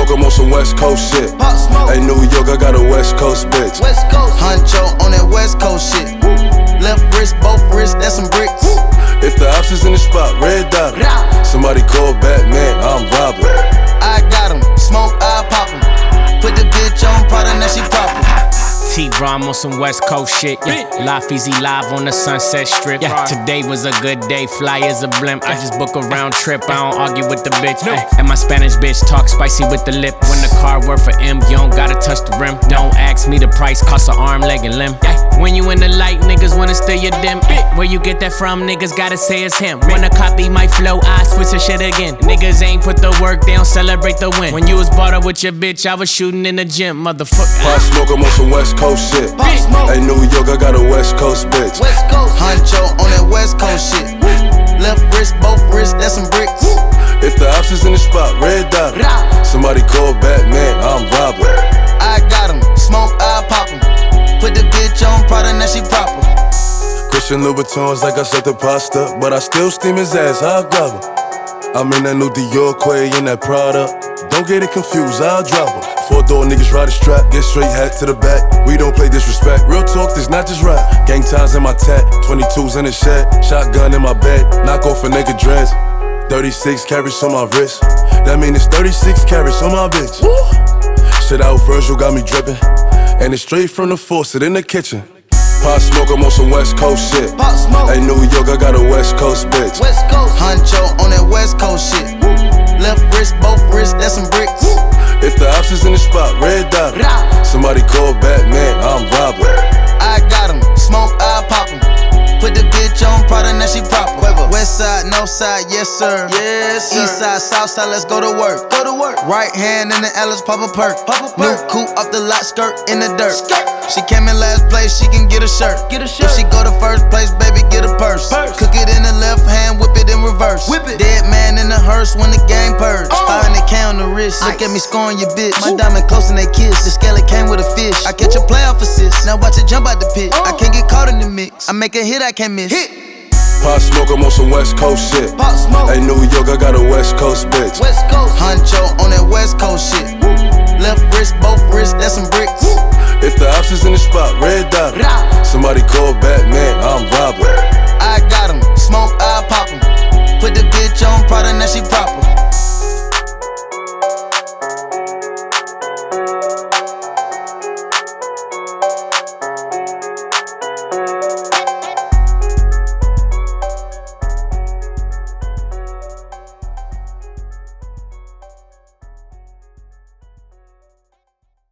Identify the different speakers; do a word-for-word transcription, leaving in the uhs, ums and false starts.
Speaker 1: Smoke, I'm on some West Coast shit.
Speaker 2: Pop Smoke.
Speaker 1: Hey, New York, I got a West Coast bitch.
Speaker 2: West Coast. Huncho on that West Coast shit. Left wrist, both wrists, that's some bricks.
Speaker 1: If the ops is in the spot, red dot. Somebody call Batman, I'm robbing.
Speaker 2: I got him, smoke, I pop him. Put the bitch on Prada, now she proper.
Speaker 3: T-Rom on some West Coast shit, yeah. Life Easy live on the Sunset Strip, yeah. Today was a good day, fly as a blimp. I just book a round trip, I don't argue with the bitch, ay. And my Spanish bitch talk spicy with the lip. When the car work for M, you don't gotta touch the rim. Don't ask me the price, cost an arm, leg, and limb, yeah. When you in the light, niggas wanna steal your dim, ay. Where you get that from, niggas gotta say it's him. Wanna copy my flow, I switch the shit again. Niggas ain't put the work, they don't celebrate the win. When you was bought up with your bitch, I was shooting in the gym, motherfucker.
Speaker 1: Pop Smoke, I'm on some West Coast shit. Hey, New York, I got a West Coast bitch.
Speaker 2: West Coast. Huncho on that West Coast shit. Left wrist, both wrists, that's some bricks.
Speaker 1: If the ops is in the spot, red dot. Somebody call Batman, I'm robbing.
Speaker 2: I got him, smoke, I pop him. Put the bitch on Prada, now she proper.
Speaker 1: Christian Louboutins like I said the pasta, but I still steam his ass, I'll grab her. I'm in that new Dior Quay in that Prada. Don't get it confused, I'll drop her. Four door niggas ride a strap, get straight hat to the back. We don't play disrespect, real talk, this not just rap. Gang ties in my tat, twenty-twos in the shed. Shotgun in my bed, knock off a nigga dreads. thirty-six carats on my wrist, that mean it's thirty-six carats on my bitch. Woo. Shit out Virgil got me drippin', and it's straight from the faucet in the kitchen. Pop Smoke, I'm on some West Coast shit.
Speaker 2: Pop Smoke.
Speaker 1: Hey, New York, I got a West Coast bitch.
Speaker 2: West Coast. Huncho on that West Coast shit. Left wrist, both wrists, that's some bricks.
Speaker 1: If the ops is in the spot, red dot. Somebody call Batman, I'm robbing.
Speaker 2: I got him, smoke, I pop him. Put the bitch on Prada, now she proper. West side, no side, yes sir. Yes sir. East side, south side, let's go to work. Go to work. Right hand in the Alice, pop a perk. Pop a perk. New coupe off the lot, skirt in the dirt. Skirt. She came in last place, she can get a shirt. Get a shirt. If she go to first place, baby, get a purse. purse. Cook it in the left hand, whip it in reverse. Whip it. Dead man in the hearse when the game purge. Oh. five hundred K on the wrist. Look Ice. At me scoring your bitch. My Ooh. Diamond close and they kiss. The scallop came with a fish. I catch a playoff assist. Now watch it jump out the pit. Oh. I can't get caught in the mix. I make a hit, I can't miss. Hit.
Speaker 1: Pop Smoke, I'm on some West Coast shit.
Speaker 2: Pop Smoke.
Speaker 1: Hey, New York, I got a West Coast bitch.
Speaker 2: West Coast. Huncho on that West Coast shit. Left wrist, both wrists, that's some bricks.
Speaker 1: If the ops is in the spot, red dot.